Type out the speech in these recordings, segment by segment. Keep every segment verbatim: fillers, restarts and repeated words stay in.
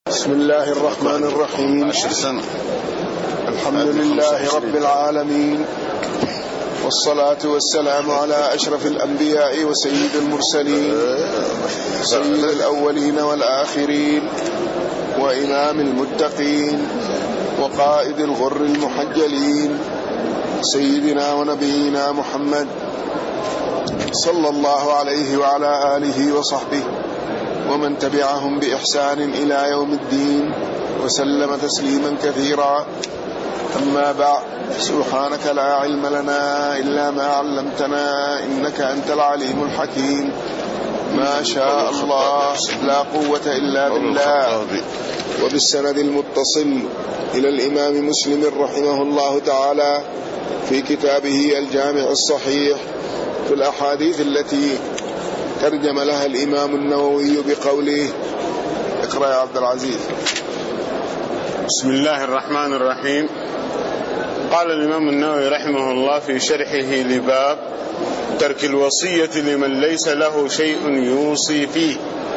بسم الله الرحمن الرحيم. الحمد لله رب العالمين، والصلاة والسلام على أشرف الأنبياء وسيد المرسلين، سيد الأولين والآخرين، وإمام المتقين، وقائد الغر المحجلين، سيدنا ونبينا محمد صلى الله عليه وعلى آله وصحبه ومن تبعهم بإحسان إلى يوم الدين، وسلم تسليما كثيرا. أما بعد، سبحانك لا علم لنا إلا ما علمتنا إنك أنت العليم الحكيم. ما شاء الله لا قوة إلا بالله. وبالسند المتصل إلى الإمام مسلم رحمه الله تعالى في كتابه الجامع الصحيح في الأحاديث التي ترجم لها الإمام النووي بقوله. اقرأ يا عبد العزيز. بسم الله الرحمن الرحيم. قال الإمام النووي رحمه الله في شرحه لباب ترك الوصية لمن ليس له شيء يوصي فيه.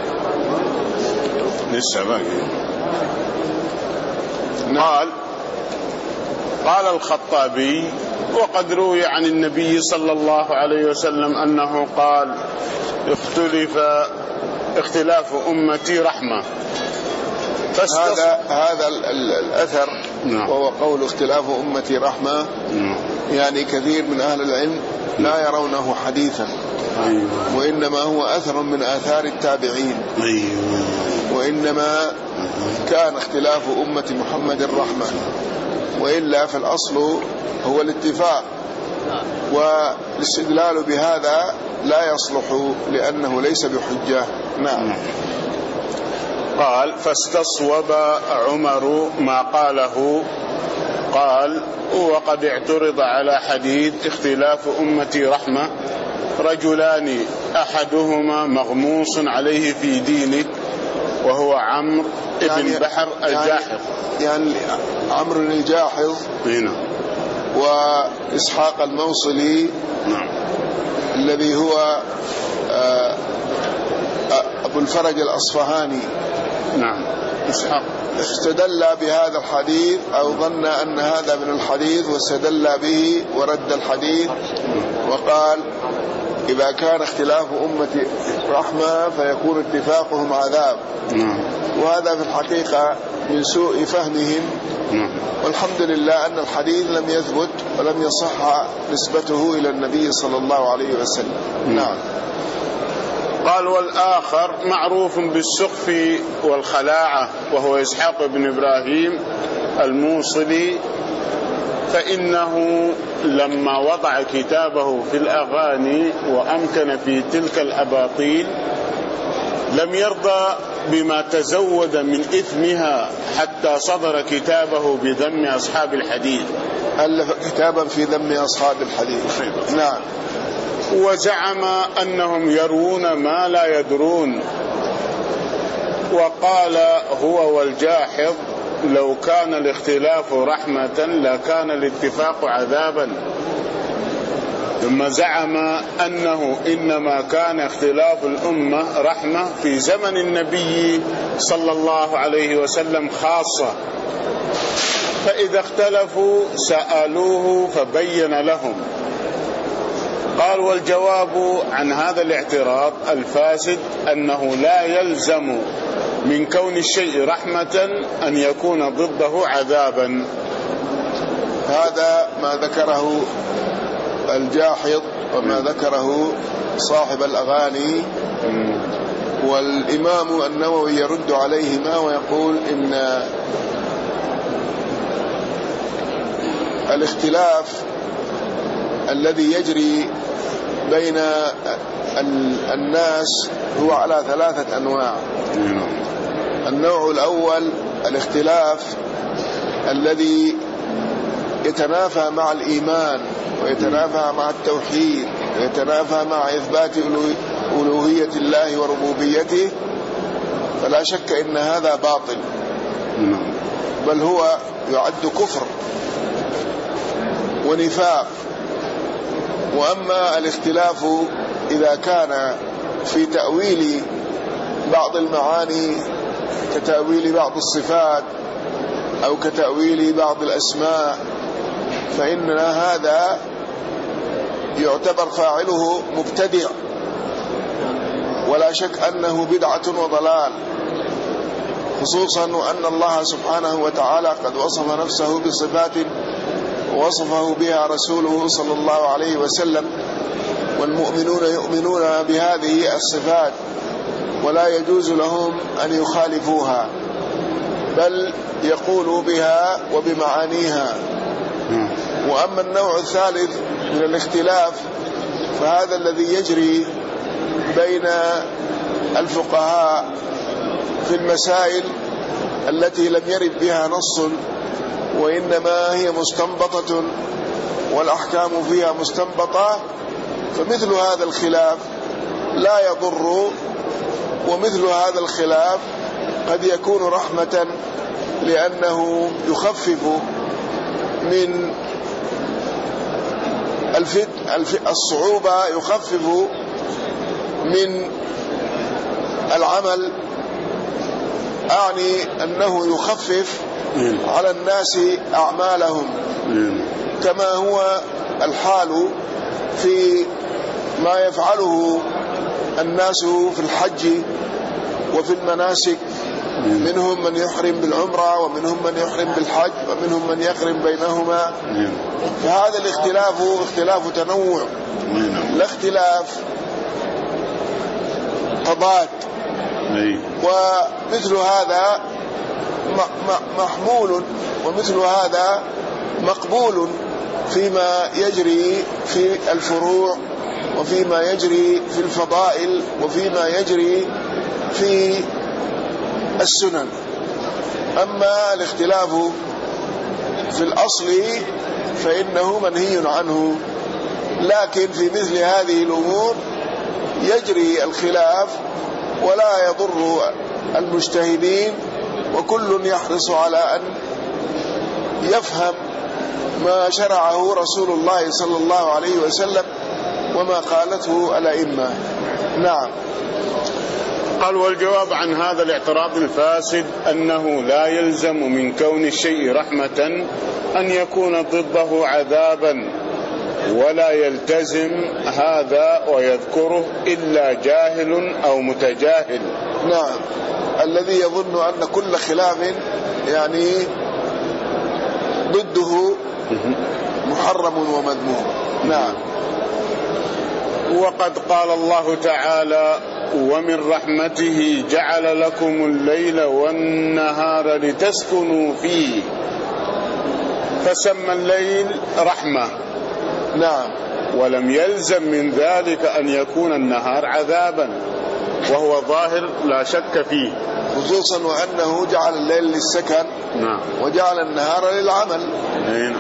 لسه باقي. قال قال الخطابي: وقد روي عن النبي صلى الله عليه وسلم أنه قال: اختلف اختلاف أمتي رحمة. هذا هذا الأثر نعم. وهو قول اختلاف أمتي رحمة نعم. يعني كثير من أهل العلم لا يرونه حديثا أيوة. وإنما هو أثر من آثار التابعين أيوة. وإنما كان اختلاف أمة محمد رحمة، وإلا في الأصل هو الاتفاق، والاستدلال بهذا لا يصلح لأنه ليس بحجة. نعم. قال: فاستصوب عمر ما قاله. قال: وقد اعترض على حديث اختلاف أمتي رحمة رجلان أحدهما مغموس عليه في دينه وهو عمرو ابن يعني بحر الجاحظ، يعني عمرو الجاحظ هنا، وإسحاق الموصلي نعم. الذي هو أبو الفرج الأصفهاني نعم. إسحاق استدل بهذا الحديث أو ظن أن هذا من الحديث واستدل به ورد الحديث، وقال: إذا كان اختلاف أمة رحمة فيكون اتفاقهم عذاب. وهذا في الحقيقة من سوء فهمهم، والحمد لله أن الحديث لم يثبت ولم يصح نسبته إلى النبي صلى الله عليه وسلم. نعم. قال: والآخر معروف بالسخف والخلاعة وهو إسحاق بن إبراهيم الموصلي، فإنه لما وضع كتابه في الأغاني وأمكن في تلك الأباطيل لم يرضى بما تزود من إثمها حتى صدر كتابه بذم أصحاب الحديث. ألف كتابا في ذم أصحاب الحديث. نعم. وزعم أنهم يروون ما لا يدرون، وقال هو والجاحظ: لو كان الاختلاف رحمة لكان الاتفاق عذابا. ثم زعم أنه إنما كان اختلاف الأمة رحمة في زمن النبي صلى الله عليه وسلم خاصة، فإذا اختلفوا سألوه فبين لهم. قال: والجواب عن هذا الاعتراض الفاسد أنه لا يلزم من كون الشيء رحمة أن يكون ضده عذابا. هذا ما ذكره الجاحظ وما ذكره صاحب الأغاني، والإمام النووي يرد عليهما ويقول إن الاختلاف الذي يجري بين الناس هو على ثلاثة أنواع. النوع الأول الاختلاف الذي يتنافى مع الإيمان ويتنافى مع التوحيد ويتنافى مع إثبات ألوهية الله وربوبيته، فلا شك إن هذا باطل، بل هو يعد كفر ونفاق. وأما الاختلاف إذا كان في تأويل بعض المعاني كتأويل بعض الصفات أو كتأويل بعض الأسماء، فإن هذا يعتبر فاعله مبتدع، ولا شك أنه بدعة وضلال، خصوصا وأن الله سبحانه وتعالى قد وصف نفسه بصفات ووصفه بها رسوله صلى الله عليه وسلم، والمؤمنون يؤمنون بهذه الصفات ولا يجوز لهم أن يخالفوها، بل يقولوا بها وبمعانيها. وأما النوع الثالث من الاختلاف فهذا الذي يجري بين الفقهاء في المسائل التي لم يرد بها نص وإنما هي مستنبطة والأحكام فيها مستنبطة، فمثل هذا الخلاف لا يضر، ومثل هذا الخلاف قد يكون رحمة، لأنه يخفف من الفت الصعوبة، يخفف من العمل، أعني أنه يخفف على الناس أعمالهم، كما هو الحال في ما يفعله الناس في الحج وفي المناسك، منهم من يحرم بالعمرة ومنهم من يحرم بالحج ومنهم من يقرن بينهما. فهذا الاختلاف اختلاف تنوع، لا اختلاف تضاد، ومثل هذا محمول ومثل هذا مقبول فيما يجري في الفروع وفيما يجري في الفضائل وفيما يجري في السنن. أما الاختلاف في الأصل فإنه منهي عنه، لكن في مثل هذه الأمور يجري الخلاف ولا يضر المجتهدين، وكل يحرص على أن يفهم ما شرعه رسول الله صلى الله عليه وسلم وما قالته الأئمة. نعم. قال: والجواب عن هذا الاعتراض الفاسد أنه لا يلزم من كون الشيء رحمة أن يكون ضده عذابا، ولا يلتزم هذا ويذكره إلا جاهل أو متجاهل. نعم، الذي يظن أن كل خلاف يعني ضده محرم ومذموم. نعم. وقد قال الله تعالى: ومن رحمته جعل لكم الليل والنهار لتسكنوا فيه، فسمى الليل رحمة. نعم. ولم يلزم من ذلك أن يكون النهار عذابا، وهو ظاهر لا شك فيه، خصوصا وأنه جعل الليل للسكن. نعم. وجعل النهار للعمل. نعم.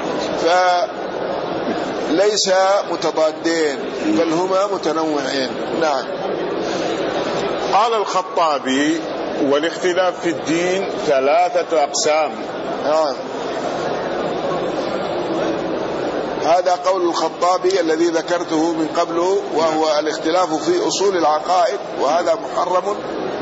فليس متضادين بل هما متنوعين. نعم. قال الخطابي: والاختلاف في الدين ثلاثة أقسام. نعم. هذا قول الخطابي الذي ذكرته من قبله، وهو الاختلاف في أصول العقائد، وهذا محرم،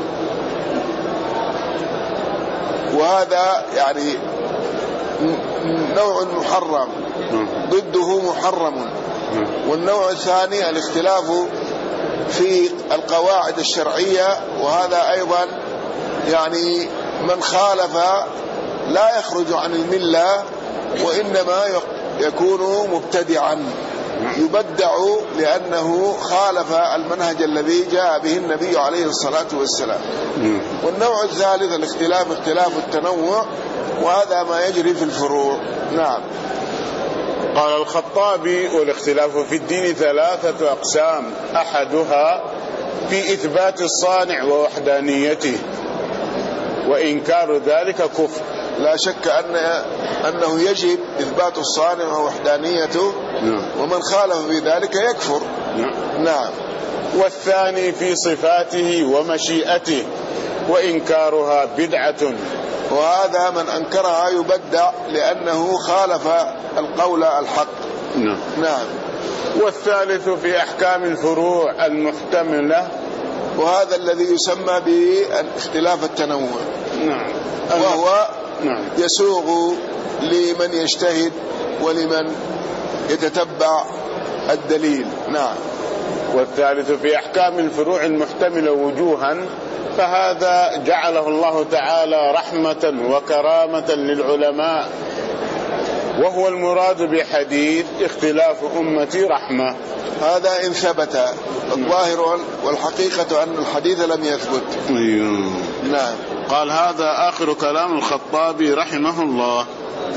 وهذا يعني نوع محرم ضده محرم. والنوع الثاني الاختلاف في القواعد الشرعية، وهذا أيضا يعني من خالف لا يخرج عن الملة، وإنما يكون مبتدعا يبدع لأنه خالف المنهج الذي جاء به النبي عليه الصلاة والسلام. والنوع الثالث الاختلاف اختلاف التنوع، وهذا ما يجري في الفروع. نعم. قال الخطابي: والاختلاف في الدين ثلاثة أقسام، أحدها في إثبات الصانع ووحدانيته، وإنكار ذلك كفر. لا شك أن أنه يجب إثبات الصانع ووحدانيته، ومن خالف في ذلك يكفر. نعم. والثاني في صفاته ومشيئته، وإنكارها بدعة، وهذا من أنكرها يبدع لأنه خالف القول الحق. نعم. نعم. والثالث في أحكام الفروع المحتملة، وهذا الذي يسمى باختلاف التنوع. نعم. وهو نعم. يسوغ لمن يجتهد ولمن يتتبع الدليل. نعم. والثالث في أحكام الفروع المحتملة وجوها، فهذا جعله الله تعالى رحمة وكرامة للعلماء، وهو المراد بحديث اختلاف أمتي رحمة. هذا إن ثبت. الظاهر والحقيقة أن الحديث لم يثبت. أيوه. نعم. قال هذا آخر كلام الخطابي رحمه الله.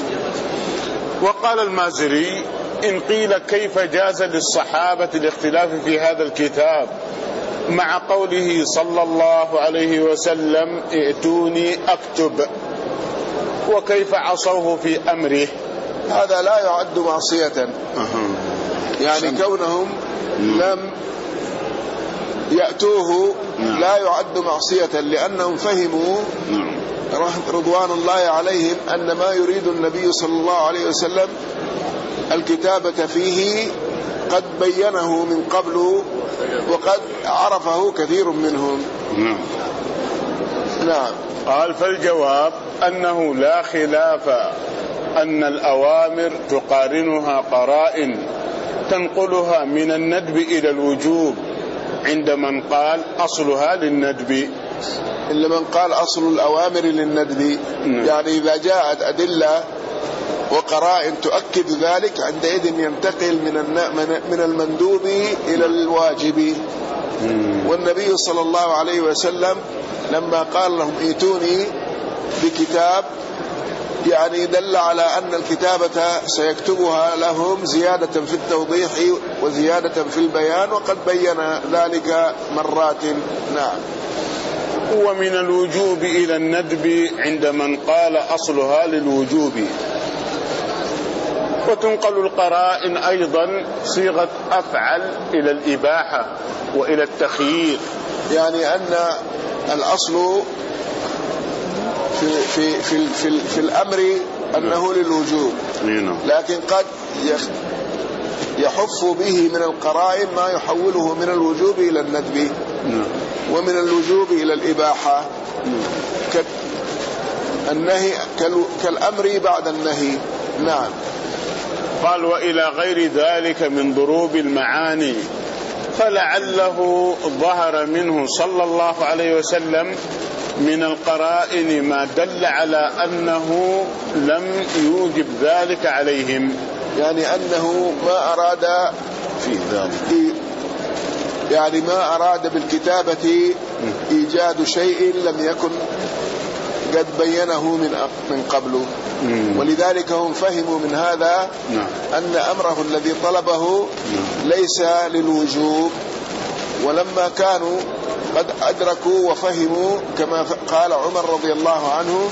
وقال المازري: إن قيل كيف جاز للصحابة الاختلاف في هذا الكتاب مع قوله صلى الله عليه وسلم ائتوني أكتب، وكيف عصوه في أمره؟ هذا لا يعد معصية. يعني كونهم لم يأتوه لا يعد معصية، لأنهم فهموا رضوان الله عليهم أن ما يريد النبي صلى الله عليه وسلم الكتابة فيه قد بينه من قبل وقد عرفه كثير منهم. نعم. قال: فالجواب أنه لا خلاف أن الأوامر تقارنها قرائن تنقلها من الندب إلى الوجوب، عند من قال أصلها للندب. إلا من قال أصل الأوامر للندب. يعني إذا جاءت أدلة وقرائن تؤكد ذلك عندئذ ينتقل من المندوب إلى الواجب. والنبي صلى الله عليه وسلم لما قال لهم ائتوني بكتاب يعني دل على أن الكتابة سيكتبها لهم زيادة في التوضيح وزيادة في البيان، وقد بين ذلك مرات. نعم. ومن الوجوب إلى الندب عند من قال أصلها للوجوب. وتنقل القرائن أيضا صيغة أفعل إلى الإباحة وإلى التخيير، يعني أن الأصل في, في, في, في, في الأمر أنه للوجوب، لكن قد يحف به من القرائن ما يحوله من الوجوب إلى الندب، ومن الوجوب إلى الإباحة، كالنهي كالأمر بعد النهي. نعم. قال: وإلى غير ذلك من ضروب المعاني، فلعله ظهر منه صلى الله عليه وسلم من القرائن ما دل على أنه لم يوجب ذلك عليهم، يعني أنه ما أراد في ذلك، يعني ما أراد بالكتابة إيجاد شيء لم يكن قد بينه من من قبله. ولذلك هم فهموا من هذا أن أمره الذي طلبه ليس للوجوب، ولما كانوا قد أدركوا وفهموا كما قال عمر رضي الله عنه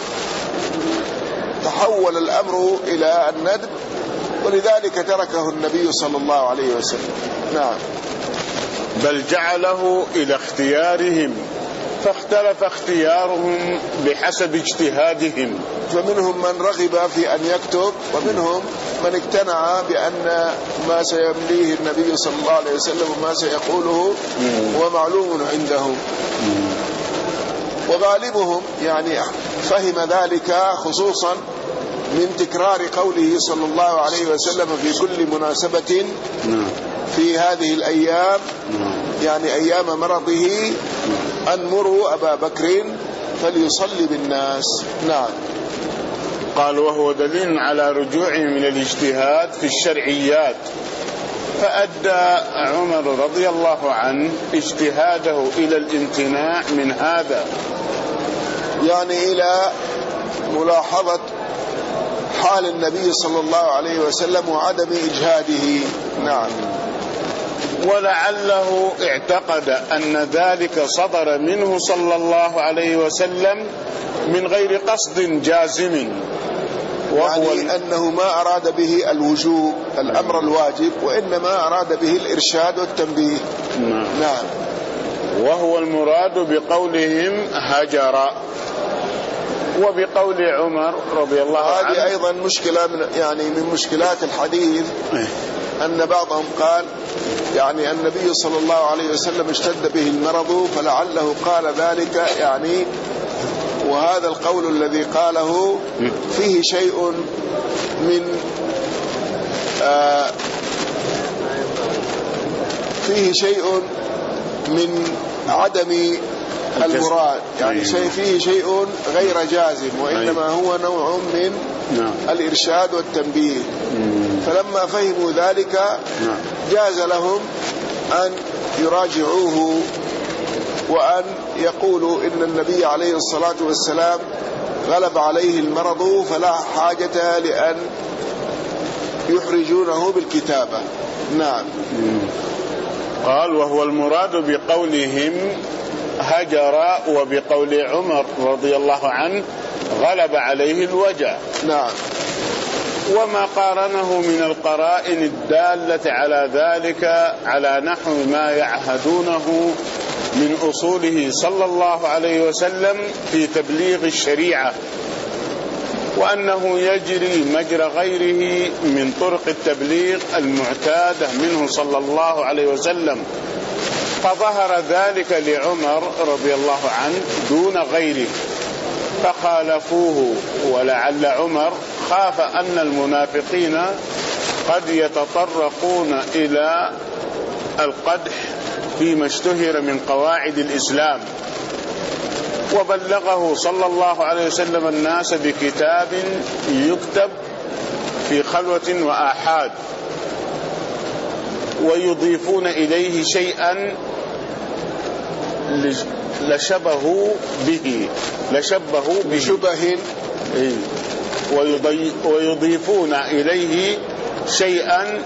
تحول الأمر إلى الندب، ولذلك تركه النبي صلى الله عليه وسلم. نعم. بل جعله إلى اختيارهم، فاختلف اختيارهم بحسب اجتهادهم، فمنهم من رغب في أن يكتب، ومنهم من اقتنع بأن ما سيمليه النبي صلى الله عليه وسلم وما سيقوله هو معلوم عنده. وغالبهم يعني فهم ذلك خصوصا من تكرار قوله صلى الله عليه وسلم في كل مناسبة في هذه الأيام، يعني أيام مرضه، أن مروا أبا بكر فليصلي بالناس. نعم. قال: وهو دليل على رجوعه من الاجتهاد في الشرعيات، فأدى عمر رضي الله عنه اجتهاده إلى الامتناع من هذا، يعني إلى ملاحظة حال النبي صلى الله عليه وسلم وعدم إجهاده. نعم. ولعله اعتقد أن ذلك صدر منه صلى الله عليه وسلم من غير قصد جازم، يعني أنه ما أراد به الوجوب الأمر الواجب، وإنما أراد به الإرشاد والتنبيه. نعم. نعم. وهو المراد بقولهم هجر. وبقول عمر رضي الله عنه، هذه أيضا مشكلة من يعني من مشكلات الحديث، أن بعضهم قال يعني النبي صلى الله عليه وسلم اشتد به المرض فلعله قال ذلك، يعني وهذا القول الذي قاله فيه شيء من آه فيه شيء من عدم المراد، يعني شيء فيه شيء غير جازم، وإنما هو نوع من الإرشاد والتنبيه. فلما فهموا ذلك جاز لهم أن يراجعوه وأن يقولوا إن النبي عليه الصلاة والسلام غلب عليه المرض فلا حاجة لأن يحرجونه بالكتابة. نعم. قال وهو المراد بقولهم هجر وبقول عمر رضي الله عنه غلب عليه الوجع. نعم. وما قارنه من القرائن الدالة على ذلك على نحو ما يعهدونه من أصوله صلى الله عليه وسلم في تبليغ الشريعة، وأنه يجري مجرى غيره من طرق التبليغ المعتادة منه صلى الله عليه وسلم، فظهر ذلك لعمر رضي الله عنه دون غيره فخالفوه. ولعل عمر خاف أن المنافقين قد يتطرقون إلى القدح فيما اشتهر من قواعد الإسلام، وبلغه صلى الله عليه وسلم الناس بكتاب يكتب في خلوة وآحاد، ويضيفون إليه شيئا لشبه به لشبه به شبه ويضيفون إليه شيئا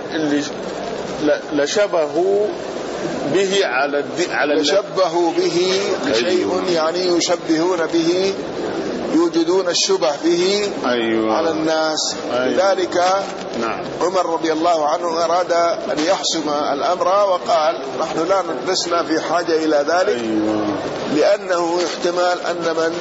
لشبه به على على لشبه به شيء، يعني يشبهون به، يوجدون الشبه به أيوة. على الناس. أيوة. لذلك نعم. عمر رضي الله عنه أراد أن يحسم الأمر وقال نحن لا لسنا في حاجة إلى ذلك. أيوة. لأنه يحتمل أن من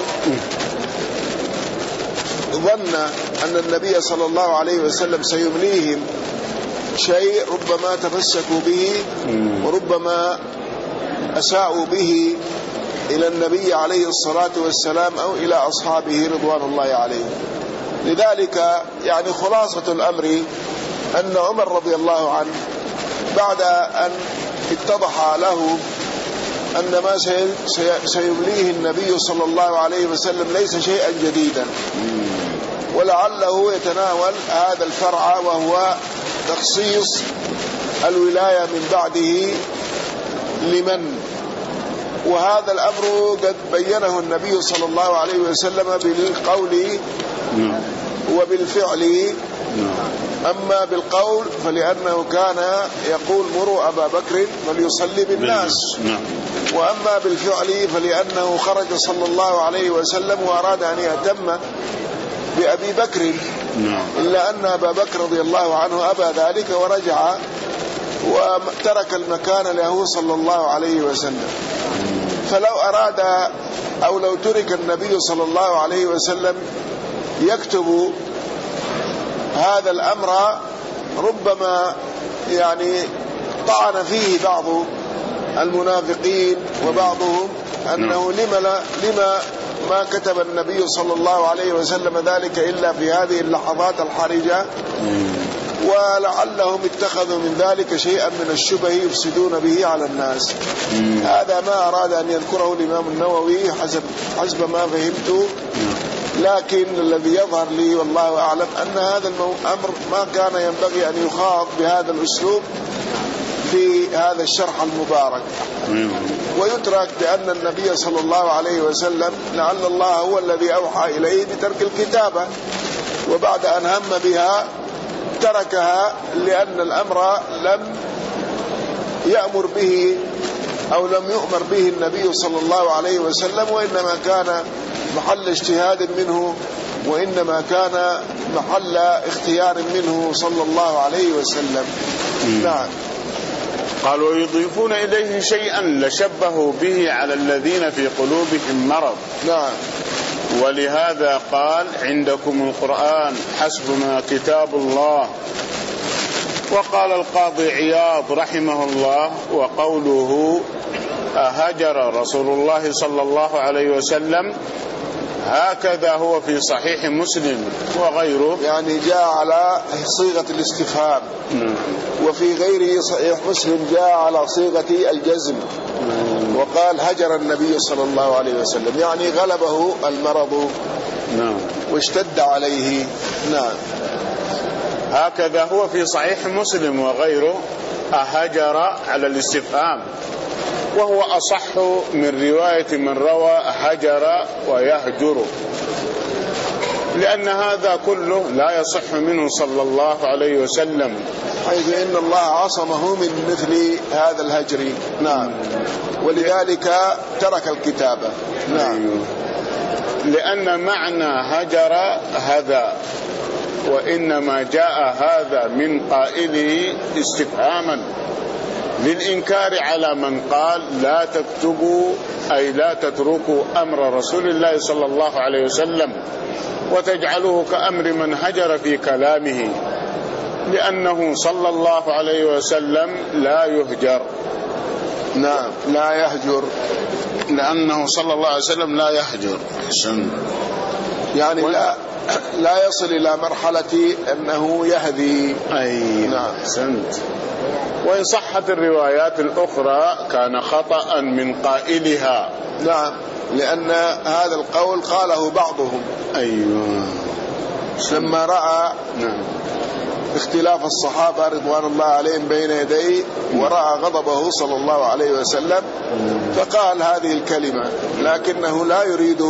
ظن أن النبي صلى الله عليه وسلم سيمليهم شيء ربما تفسكوا به وربما أساءوا به إلى النبي عليه الصلاة والسلام أو إلى أصحابه رضوان الله عليه. لذلك يعني خلاصة الأمر أن عمر رضي الله عنه بعد أن اتضح له أن ما سيمليه النبي صلى الله عليه وسلم ليس شيئا جديدا، ولعله يتناول هذا الفرع وهو تخصيص الولاية من بعده لمن، وهذا الأمر قد بينه النبي صلى الله عليه وسلم بالقول وبالفعل. أما بالقول فلأنه كان يقول مروا أبا بكر فليصلي بالناس، وأما بالفعل فلأنه خرج صلى الله عليه وسلم وأراد أن يهتم بأبي بكر، إلا أن أبا بكر رضي الله عنه أبى ذلك ورجع وترك المكان له صلى الله عليه وسلم. فلو أراد أو لو ترك النبي صلى الله عليه وسلم يكتب هذا الأمر ربما يعني طعن فيه بعض المنافقين وبعضهم أنه لما, لما ما كتب النبي صلى الله عليه وسلم ذلك إلا في هذه اللحظات الحرجة، ولعلهم اتخذوا من ذلك شيئا من الشبه يفسدون به على الناس. هذا ما أراد أن يذكره الإمام النووي حسب, حسب ما فهمت، لكن الذي يظهر لي والله أعلم أن هذا الأمر ما كان ينبغي أن يخاض بهذا الأسلوب في هذا الشرح المبارك، ويترك بأن النبي صلى الله عليه وسلم لعل الله هو الذي أوحى إليه بترك الكتابة، وبعد أن هم بها تركها لأن الأمر لم يأمر به أو لم يؤمر به النبي صلى الله عليه وسلم، وإنما كان محل اجتهاد منه، وإنما كان محل اختيار منه صلى الله عليه وسلم. نعم. قال ويضيفون إليه شيئا لشبهوا به على الذين في قلوبهم مرض. نعم. ولهذا قال عندكم القرآن حسبنا كتاب الله. وقال القاضي عياض رحمه الله وقوله هجر رسول الله صلى الله عليه وسلم هكذا هو في صحيح مسلم وغيره، يعني جاء على صيغة الاستفهام. وفي غيره صحيح مسلم جاء على صيغة الجزم، وقال هجر النبي صلى الله عليه وسلم، يعني غلبه المرض واشتد عليه. نعم. هكذا هو في صحيح مسلم وغيره، أهجر على الاستفهام، وهو أصح من رواية من روى هجر ويهجر، لأن هذا كله لا يصح منه صلى الله عليه وسلم، حيث إن الله عصمه من مثل هذا الهجر. نعم. ولذلك ترك الكتابة. نعم. لأن معنى هجر هذا، وإنما جاء هذا من قائله استفهاما للإنكار على من قال لا تكتبوا أي لا تتركوا أمر رسول الله صلى الله عليه وسلم وتجعلوه كأمر من هجر في كلامه، لأنه صلى الله عليه وسلم لا يهجر. نعم، لا يهجر، لأنه صلى الله عليه وسلم لا يهجر، يعني لا لا يصل إلى مرحلة أنه يهذي. أي نعم. سنت. وإن صحت الروايات الأخرى كان خطأ من قائلها. نعم، لأن هذا القول قاله بعضهم. أيوة. لما رأى نعم اختلاف الصحابة رضوان الله عليهم بين يديه، ورأى غضبه صلى الله عليه وسلم، فقال هذه الكلمة، لكنه لا يريد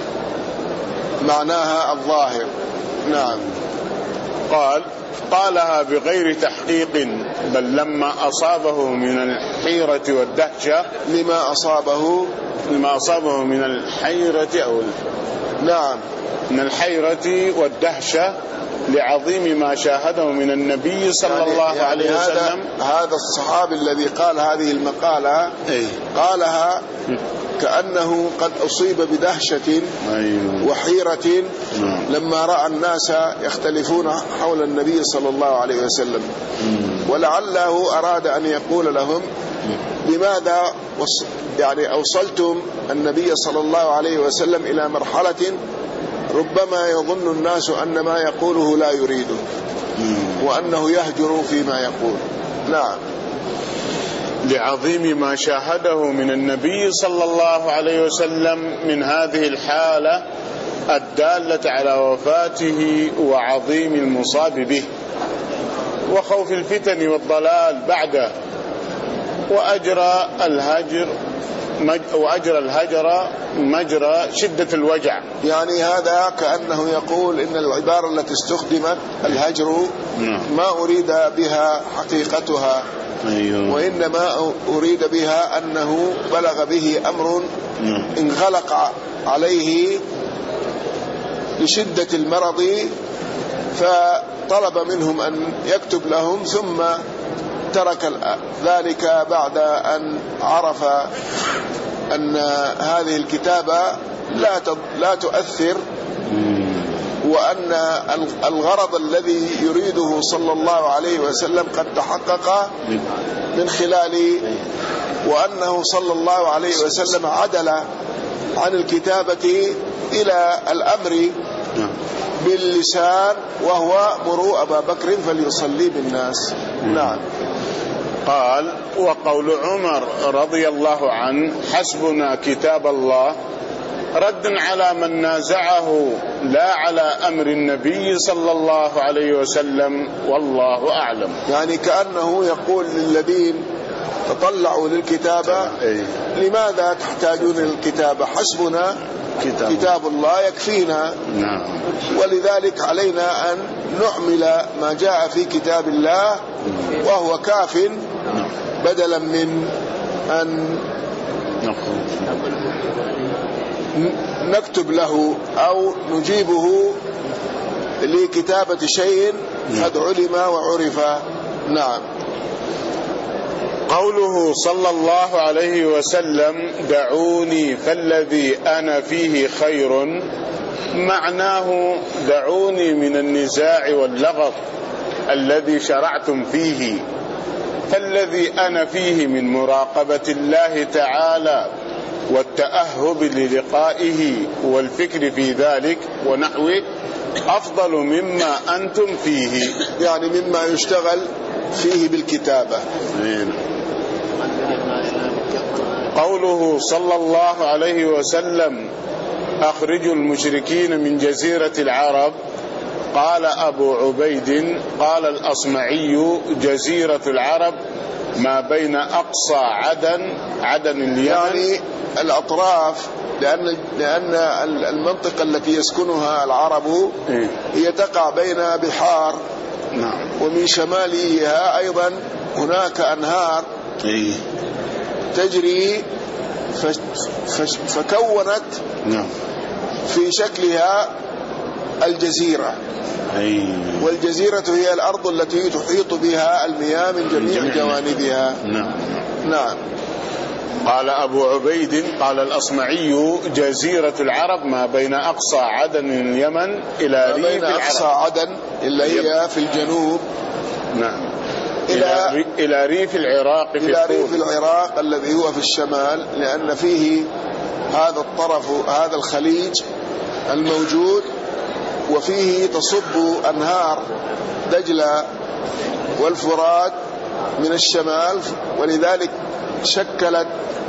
معناها الظاهر. نعم. قال قالها بغير تحقيق، بل لما أصابه من الحيرة والدهشة، لما أصابه لما أصابه من الحيرة أو نعم من الحيرة والدهشة لعظيم ما شاهده من النبي صلى يعني الله يعني عليه وسلم. هذا الصحابي الذي قال هذه المقالة أي. قالها كأنه قد أصيب بدهشة أيوه. وحيرة نعم. لما رأى الناس يختلفون حول النبي صلى الله عليه وسلم، ولعله أراد أن يقول لهم لماذا يعني أوصلتم النبي صلى الله عليه وسلم إلى مرحلة ربما يظن الناس أن ما يقوله لا يريده، وأنه يهجر فيما يقول. نعم. لعظيم ما شاهده من النبي صلى الله عليه وسلم من هذه الحالة الدالة على وفاته وعظيم المصاب به وخوف الفتن والضلال بعده، وأجرى الهجر وأجرى الهجر مجرى شدة الوجع. يعني هذا كأنه يقول إن العبارة التي استخدمت الهجر ما أريد بها حقيقتها، أيوه. وإنما أريد بها أنه بلغ به أمر انغلق عليه لشدة المرض، فطلب منهم أن يكتب لهم، ثم ترك ذلك بعد أن عرف أن هذه الكتابة لا لا تؤثر، وأن الغرض الذي يريده صلى الله عليه وسلم قد تحقق من خلال، وأنه صلى الله عليه وسلم عدل عن الكتابة إلى الأمر باللسان، وهو مروا أبا بكر فليصلي بالناس. نعم. قال وقول عمر رضي الله عنه حسبنا كتاب الله رد على من نازعه لا على أمر النبي صلى الله عليه وسلم، والله أعلم. يعني كأنه يقول للذين تطلعوا للكتابة لماذا تحتاجون للكتابة؟ حسبنا كتاب, كتاب الله يكفينا. نعم. ولذلك علينا أن نعمل ما جاء في كتاب الله وهو كاف، بدلا من أن نكتب له أو نجيبه لكتابة شيء قد علم وعرف. نعم. قوله صلى الله عليه وسلم دعوني فالذي أنا فيه خير، معناه دعوني من النزاع واللغط الذي شرعتم فيه، فالذي أنا فيه من مراقبة الله تعالى والتأهب للقائه والفكر في ذلك ونحوه أفضل مما أنتم فيه، يعني مما يشتغل فيه بالكتابة. قوله صلى الله عليه وسلم أخرجوا المشركين من جزيرة العرب، قال أبو عبيد قال الأصمعي جزيرة العرب ما بين أقصى عدن عدن اليمن، يعني الأطراف، لأن لأن المنطقة التي يسكنها العرب هي تقع بين بحار، نعم، ومن شمالها أيضا هناك أنهار تجري فكونت في شكلها الجزيرة. والجزيرة هي الأرض التي تحيط بها المياه من جميع جوانبها. نعم نعم. قال أبو عبيد قال الأصمعي جزيرة العرب ما بين أقصى عدن اليمن إلى ريف بين العرب. أقصى عدن اللي هي في الجنوب، نعم، إلى إلى ريف العراق في إلى الطول. ريف العراق الذي هو في الشمال، لأن فيه هذا الطرف هذا الخليج الموجود، وفيه تصب أنهار دجلة والفرات من الشمال، ولذلك شكلت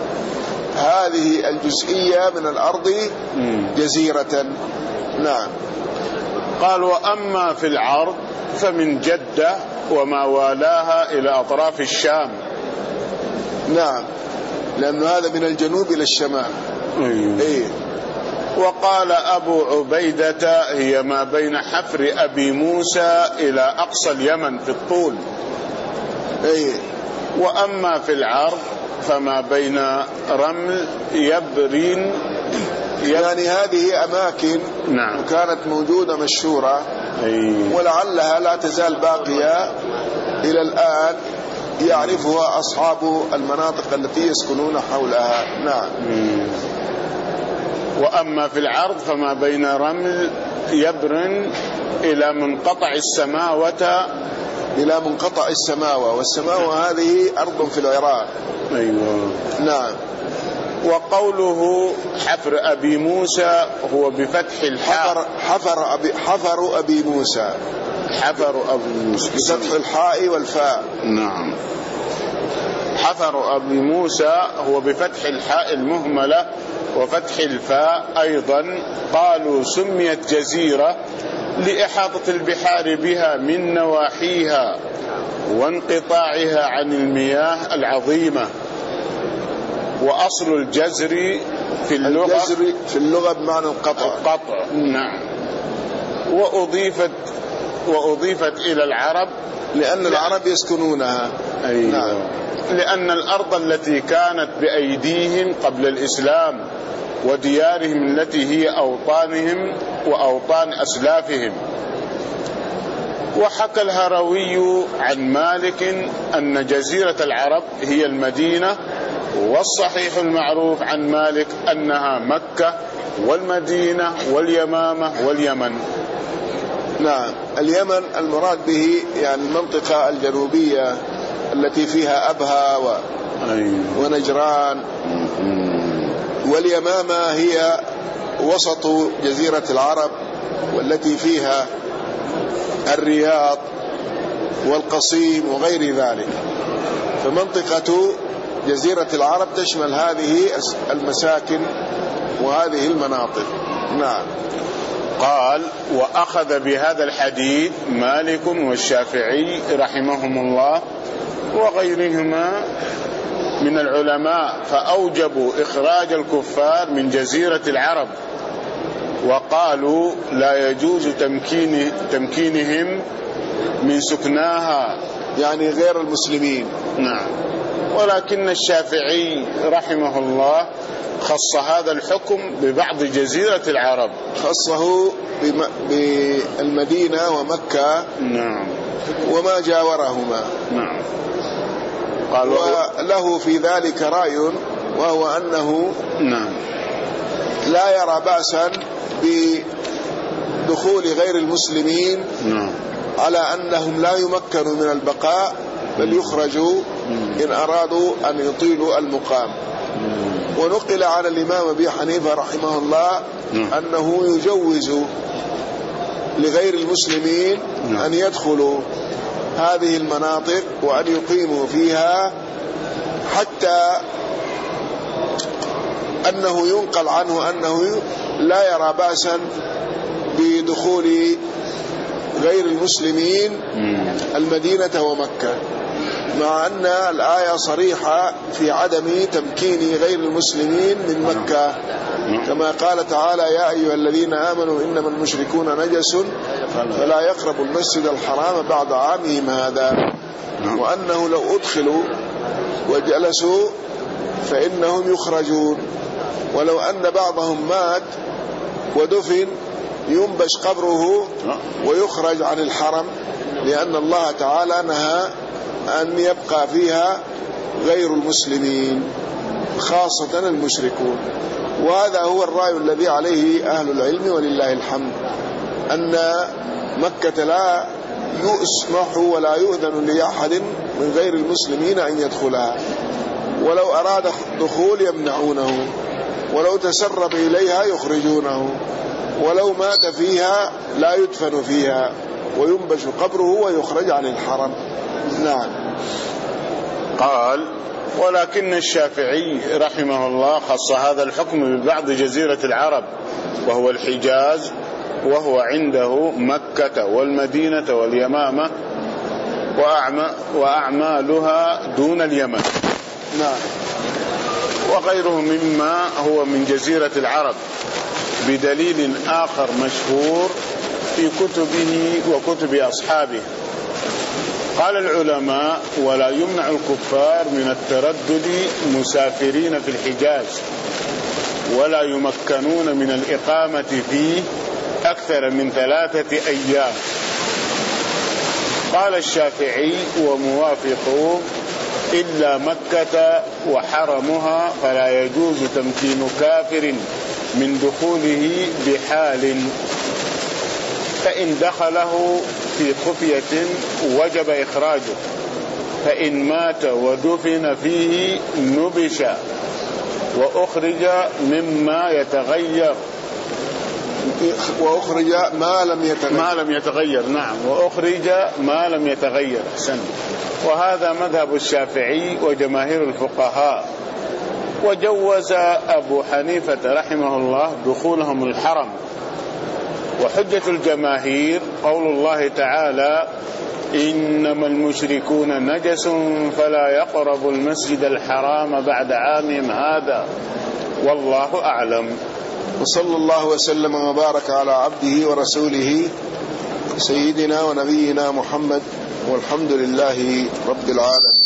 هذه الجزئية من الأرض جزيرة. نعم. قال وأما في العرض فمن جدة وما والاها إلى أطراف الشام. نعم، لأن هذا من الجنوب إلى الشمال. أيوه. إيه. وقال أبو عبيدة هي ما بين حفر أبي موسى إلى أقصى اليمن في الطول. إيه. وأما في العرض فما بين رمل يبرين يب... يعني هذه أماكن نعم. كانت موجودة مشهورة، أيه. ولعلها لا تزال باقية إلى الآن يعرفها أصحاب المناطق التي يسكنون حولها. نعم. مم. وأما في العرض فما بين رمل يبرن إلى منقطع السماوة إلى منقطع السماوة، والسماوة هذه أرض في العراق. أيوة. نعم. وقوله حفر أبي موسى هو بفتح الحاء. حفر, حفر, أبي حفر أبي موسى حفر أبي موسى بفتح الحاء والفاء. نعم. حفر أبي موسى هو بفتح الحاء المهملة وفتح الفاء أيضا. قالوا سميت جزيرة لإحاطة البحار بها من نواحيها وانقطاعها عن المياه العظيمة. وأصل الجزر في اللغة الجزر في اللغة بمعنى القطع. القطع. نعم. وأضيفت وأضيفت إلى العرب لأن العرب يسكنونها. أيوة. نعم. لأن الأرض التي كانت بأيديهم قبل الإسلام وديارهم التي هي أوطانهم وأوطان أسلافهم. وحكى الهروي عن مالك أن جزيرة العرب هي المدينة، والصحيح المعروف عن مالك أنها مكة والمدينة واليمامة واليمن. نعم. اليمن المراد به يعني المنطقة الجنوبية التي فيها أبها و... ونجران. واليمامة هي وسط جزيرة العرب والتي فيها الرياض والقصيم وغير ذلك. فمنطقة جزيرة العرب تشمل هذه المساكن وهذه المناطق. نعم. قال وأخذ بهذا الحديث مالك والشافعي رحمهم الله وغيرهما من العلماء، فأوجبوا إخراج الكفار من جزيرة العرب، وقالوا لا يجوز تمكين تمكينهم من سكناها، يعني غير المسلمين. نعم. ولكن الشافعي رحمه الله خص هذا الحكم ببعض جزيرة العرب، خصه بالمدينة ومكة. نعم. وما جاورهما. نعم. قال وله في ذلك رأي، وهو أنه نعم لا يرى بأسا بدخول غير المسلمين، نعم، على أنهم لا يمكنوا من البقاء بل يخرجوا إن أرادوا أن يطيلوا المقام. ونقل عن الإمام أبي حنيفة رحمه الله أنه يجوز لغير المسلمين أن يدخلوا هذه المناطق وأن يقيموا فيها، حتى أنه ينقل عنه أنه لا يرى بأسا بدخول غير المسلمين المدينة ومكة، مع أن الآية صريحة في عدم تمكين غير المسلمين من مكة، كما قال تعالى: يا أيها الذين آمنوا إنما المشركون نجس فلا يقربوا المسجد الحرام بعد عامهم هذا، وأنه لو أدخلوا وجلسوا فإنهم يخرجون، ولو أن بعضهم مات ودفن ينبش قبره ويخرج عن الحرم، لأن الله تعالى نهى أن يبقى فيها غير المسلمين خاصة المشركون. وهذا هو الرأي الذي عليه أهل العلم ولله الحمد، أن مكة لا يسمح ولا يؤذن لأحد من غير المسلمين أن يدخلها، ولو أراد دخول يمنعونه، ولو تسرب إليها يخرجونه، ولو مات فيها لا يدفن فيها وينبش قبره ويخرج عن الحرم. نعم. قال: ولكن الشافعي رحمه الله خص هذا الحكم ببعض جزيرة العرب وهو الحجاز، وهو عنده مكة والمدينة واليمامة وأعمالها دون اليمن. نعم. وغيره مما هو من جزيرة العرب، بدليل آخر مشهور في كتبه وكتب أصحابه. قال العلماء: ولا يمنع الكفار من التردد مسافرين في الحجاز، ولا يمكنون من الإقامة فيه أكثر من ثلاثة أيام. قال الشافعي وموافقوه: إلا مكة وحرمها فلا يجوز تمكين كافر من دخوله بحال، فإن دخله في خفية وجب إخراجه، فإن مات ودفن فيه نبش وأخرج مما يتغير وأخرج ما لم يتغير ما لم يتغير نعم وأخرج ما لم يتغير سن. وهذا مذهب الشافعي وجماهير الفقهاء. وجوز أبو حنيفة رحمه الله دخولهم الحرم. وحجة الجماهير قول الله تعالى: إنما المشركون نجس فلا يقربوا المسجد الحرام بعد عامهم هذا، والله أعلم. وصلى الله وسلم وبارك على عبده ورسوله سيدنا ونبينا محمد، والحمد لله رب العالمين.